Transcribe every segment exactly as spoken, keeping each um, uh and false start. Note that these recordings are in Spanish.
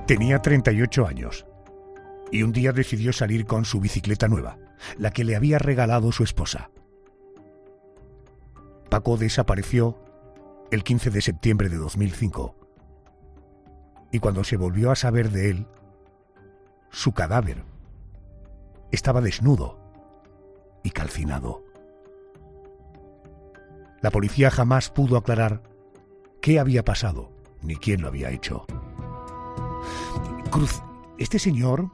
Tenía treinta y ocho años y un día decidió salir con su bicicleta nueva, la que le había regalado su esposa. Paco desapareció el quince de septiembre de dos mil cinco y cuando se volvió a saber de él, su cadáver estaba desnudo y calcinado. La policía jamás pudo aclarar qué había pasado ni quién lo había hecho. Cruz, este señor,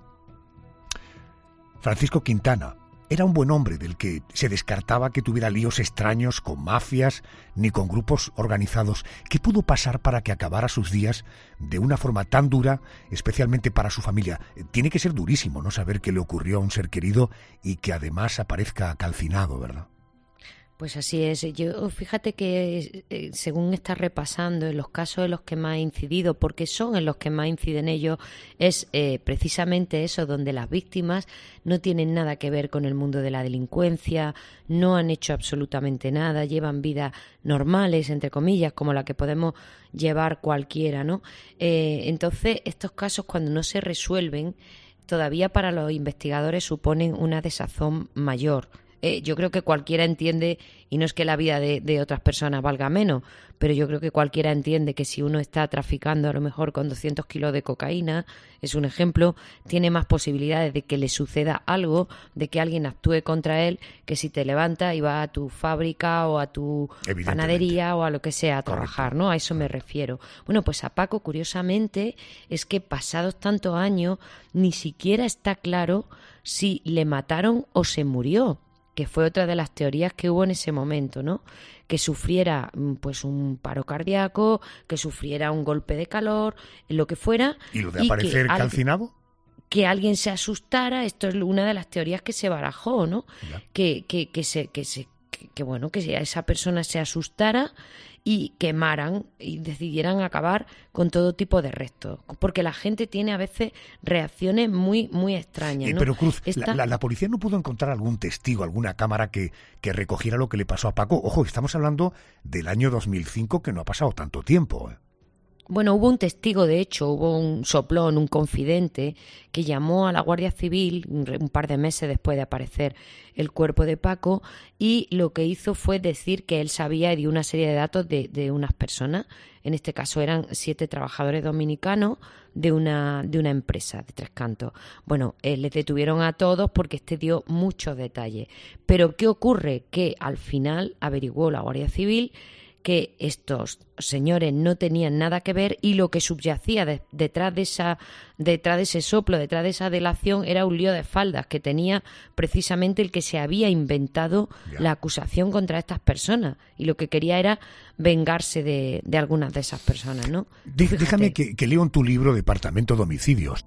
Francisco Quintana, era un buen hombre del que se descartaba que tuviera líos extraños con mafias ni con grupos organizados. ¿Qué pudo pasar para que acabara sus días de una forma tan dura, especialmente para su familia? Tiene que ser durísimo, ¿no?, saber qué le ocurrió a un ser querido y que además aparezca calcinado, ¿verdad? Pues así es. Yo, fíjate que eh, según estás repasando, en los casos en los que más ha incidido, porque son en los que más inciden ellos, es eh, precisamente eso, donde las víctimas no tienen nada que ver con el mundo de la delincuencia, no han hecho absolutamente nada, llevan vidas normales, entre comillas, como la que podemos llevar cualquiera, ¿no? Eh, entonces, estos casos, cuando no se resuelven, todavía para los investigadores suponen una desazón mayor. Eh, yo creo que cualquiera entiende, y no es que la vida de, de otras personas valga menos, pero yo creo que cualquiera entiende que si uno está traficando a lo mejor con doscientos kilos de cocaína, es un ejemplo, tiene más posibilidades de que le suceda algo, de que alguien actúe contra él, que si te levantas y vas a tu fábrica o a tu panadería o a lo que sea a trabajar, ¿no? A eso me refiero. Bueno, pues a Paco, curiosamente, es que pasados tantos años, ni siquiera está claro si le mataron o se murió, que fue otra de las teorías que hubo en ese momento, ¿no? Que sufriera pues un paro cardíaco, que sufriera un golpe de calor, lo que fuera. ¿Y lo de aparecer calcinado? Que alguien se asustara, esto es una de las teorías que se barajó, ¿no? Que, que, que se, que se, que, que bueno, que esa persona se asustara y quemaran y decidieran acabar con todo tipo de restos, porque la gente tiene a veces reacciones muy muy extrañas, ¿no? Eh, pero Cruz, Esta... la, la, la policía no pudo encontrar algún testigo, alguna cámara que, que recogiera lo que le pasó a Paco. Ojo, estamos hablando del año dos mil cinco, que no ha pasado tanto tiempo, ¿eh? Bueno, hubo un testigo, de hecho, hubo un soplón, un confidente, que llamó a la Guardia Civil un par de meses después de aparecer el cuerpo de Paco, y lo que hizo fue decir que él sabía y dio una serie de datos de, de unas personas. En este caso eran siete trabajadores dominicanos de una, de una empresa de Tres Cantos. Bueno, eh, les detuvieron a todos porque este dio muchos detalles. Pero ¿qué ocurre? Que al final averiguó la Guardia Civil que estos señores no tenían nada que ver, y lo que subyacía de, detrás de esa detrás de ese soplo, detrás de esa delación, era un lío de faldas que tenía precisamente el que se había inventado yeah. la acusación contra estas personas, y lo que quería era vengarse de, de algunas de esas personas, ¿no? De, déjame que, que leo en tu libro Departamento de Homicidios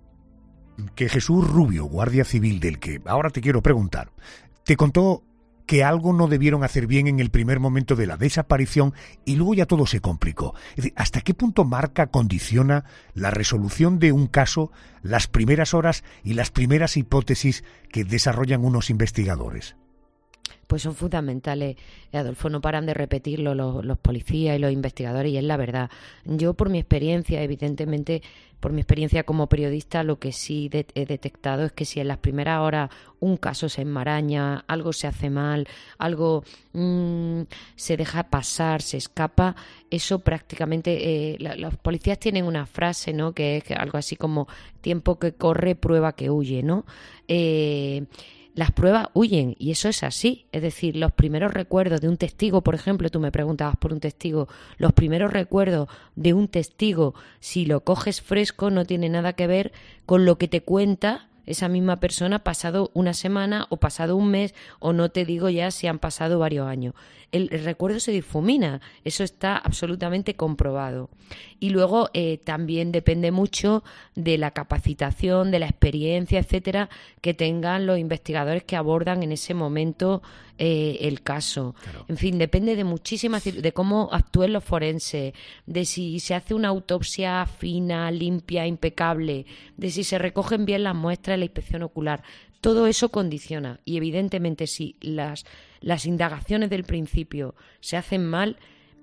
que Jesús Rubio, guardia civil del que ahora te quiero preguntar, te contó que algo no debieron hacer bien en el primer momento de la desaparición y luego ya todo se complicó. Es decir, ¿hasta qué punto marca, condiciona la resolución de un caso las primeras horas y las primeras hipótesis que desarrollan unos investigadores? Pues son fundamentales, Adolfo, no paran de repetirlo los, los policías y los investigadores, y es la verdad. Yo, por mi experiencia, evidentemente, por mi experiencia como periodista, lo que sí de, he detectado es que si en las primeras horas un caso se enmaraña, algo se hace mal, algo mmm, se deja pasar, se escapa, eso prácticamente... Eh, la, los policías tienen una frase, ¿no?, que es algo así como tiempo que corre, prueba que huye, ¿no? Eh... Las pruebas huyen, y eso es así. Es decir, los primeros recuerdos de un testigo, por ejemplo, tú me preguntabas por un testigo, los primeros recuerdos de un testigo, si lo coges fresco, no tiene nada que ver con lo que te cuenta esa misma persona pasado una semana o pasado un mes, o no te digo ya si han pasado varios años. El, el recuerdo se difumina, eso está absolutamente comprobado. Y luego eh, también depende mucho de la capacitación, de la experiencia, etcétera, que tengan los investigadores que abordan en ese momento eh, el caso. Claro. En fin, depende de muchísimas, de cómo actúen los forenses, de si se hace una autopsia fina, limpia, impecable, de si se recogen bien las muestras de la inspección ocular. Todo eso condiciona, y evidentemente si las, las indagaciones del principio se hacen mal,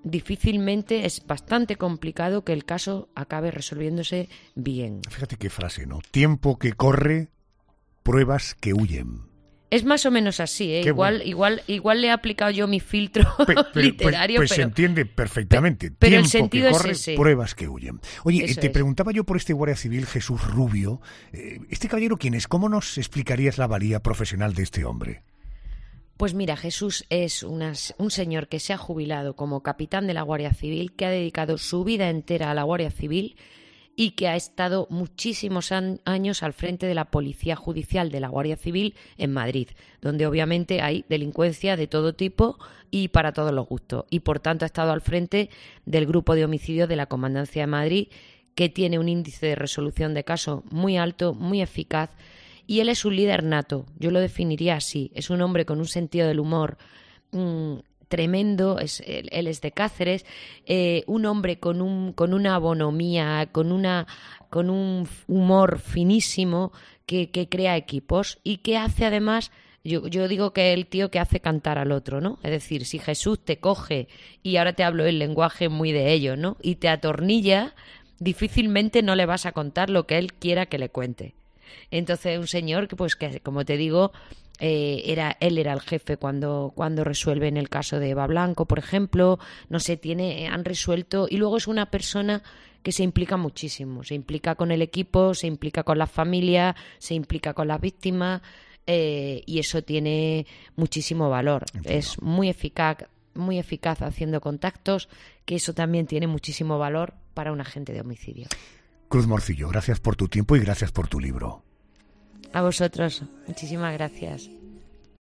difícilmente, es bastante complicado que el caso acabe resolviéndose bien. Fíjate qué frase, ¿no? Tiempo que corre, pruebas que huyen. Es más o menos así, ¿eh? Igual, bueno. igual, igual le he aplicado yo mi filtro pe, pero, literario, pues, pues pero... se entiende perfectamente. Pe, pero Tiempo el sentido que corre, es ese. Pruebas que huyen. Oye, Eso te es. preguntaba yo por este guardia civil Jesús Rubio. Eh, ¿Este caballero quién es? ¿Cómo nos explicarías la valía profesional de este hombre? Pues mira, Jesús es una, un señor que se ha jubilado como capitán de la Guardia Civil, que ha dedicado su vida entera a la Guardia Civil y que ha estado muchísimos años al frente de la Policía Judicial de la Guardia Civil en Madrid, donde obviamente hay delincuencia de todo tipo y para todos los gustos. Y por tanto ha estado al frente del grupo de homicidios de la Comandancia de Madrid, que tiene un índice de resolución de casos muy alto, muy eficaz, y él es un líder nato, yo lo definiría así. Es un hombre con un sentido del humor mmm, tremendo, es, él, él es de Cáceres, eh, un hombre con un con una bonomía, con una con un humor finísimo que, que crea equipos y que hace además, yo, yo digo que es el tío que hace cantar al otro, ¿no? Es decir, si Jesús te coge, y ahora te hablo el lenguaje muy de ellos, ¿no? Y te atornilla, difícilmente no le vas a contar lo que él quiera que le cuente. Entonces, un señor que, pues, que como te digo, eh, era él era el jefe cuando cuando resuelven el caso de Eva Blanco, por ejemplo, no sé, tiene han resuelto, y luego es una persona que se implica muchísimo, se implica con el equipo, se implica con la familia, se implica con las víctimas, eh, y eso tiene muchísimo valor. Entiendo. Es muy eficaz, muy eficaz haciendo contactos, que eso también tiene muchísimo valor para un agente de homicidio. Cruz Morcillo, gracias por tu tiempo y gracias por tu libro. A vosotros, muchísimas gracias.